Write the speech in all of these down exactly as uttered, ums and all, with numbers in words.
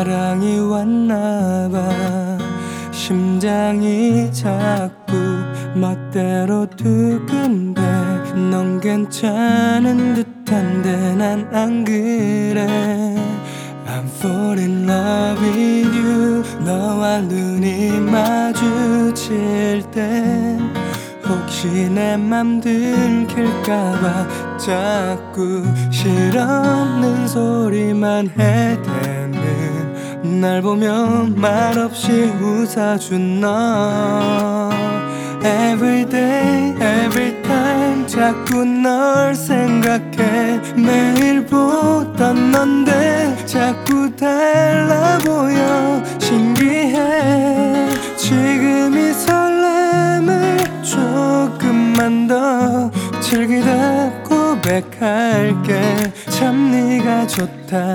사랑이 왔나봐. 심장이 자꾸 멋대로 두근대. 넌 괜찮은 듯한데 난 안 그래. I'm falling in love with you. 너와 눈이 마주칠 땐 혹시 내 맘 들킬까봐 자꾸 실없는 소리만 해대는 날 보면 말없이 웃어준 너. Every day, every time 자꾸 널 생각해. 매일 보던 넌데 자꾸 달라 보여. 신기해. 지금 이 설렘을 조금만 더 즐기다 고백할게. 참 네가 좋다.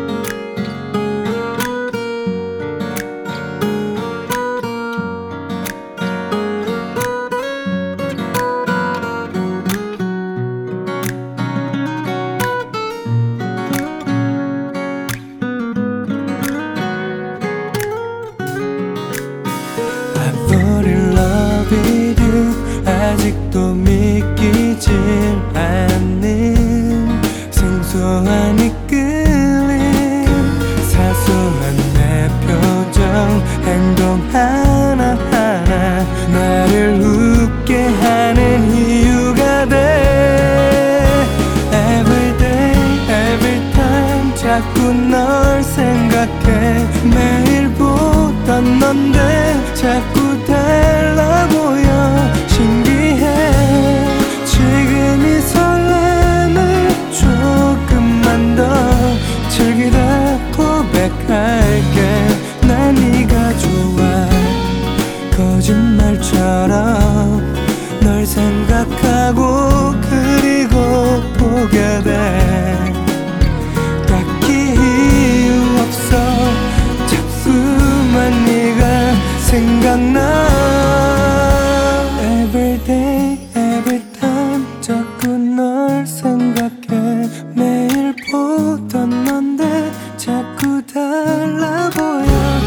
아직도 믿기질 않는 생소한 이끌림. 사소한 내 표정 행동 하나하나 나를 웃게 하는 이유가 돼. Every day, every time 자꾸 널 생각해. 매일 보던 넌데 자꾸 달라 보여. 신기해. 지금 이 설렘을 조금만 더 즐기다 고백할게. 난 네가 좋아. 거짓말처럼 널 생각하고 그리고 보게 돼. 딱히 이유 없어. 자꾸만 네가 생각나. Every day, every time 자꾸 널 생각해. 매일 보던 넌데 자꾸 달라 보여.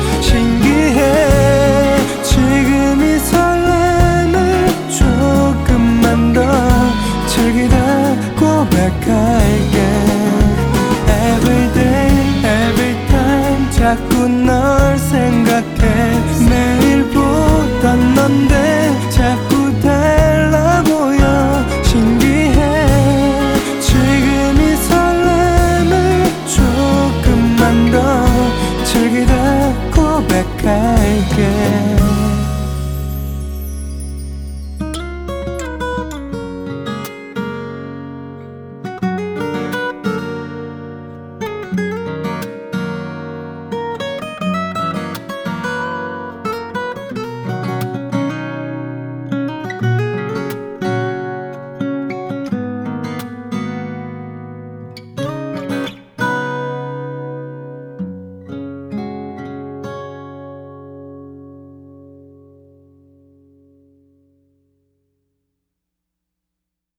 신기해. 지금 이 설렘을 조금만 더 즐기다 고백할게. Every day, every time 자꾸 널 생각해. 매일 보던 넌데 자꾸 달라 보여. 신기해. 지금 이 설렘을 조금만 더 즐기다 고백할게.